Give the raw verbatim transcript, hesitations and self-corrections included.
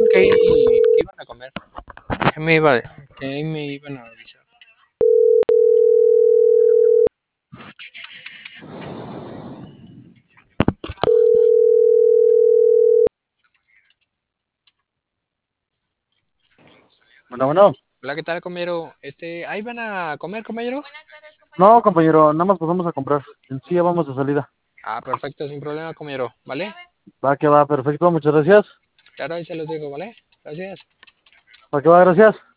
que ahí que iban a comer. Que me iba, que ahí me iban a avisar. Bueno, bueno. Hola, ¿qué tal, compañero? Este, ¿ahí van a comer, compañero? No, compañero, nada más pasamos a comprar. En sí ya vamos de salida. Ah, perfecto, sin problema, compañero, ¿vale? Va que va, perfecto, muchas gracias. Claro, ahí se los digo, ¿vale? Gracias. Va que va, gracias.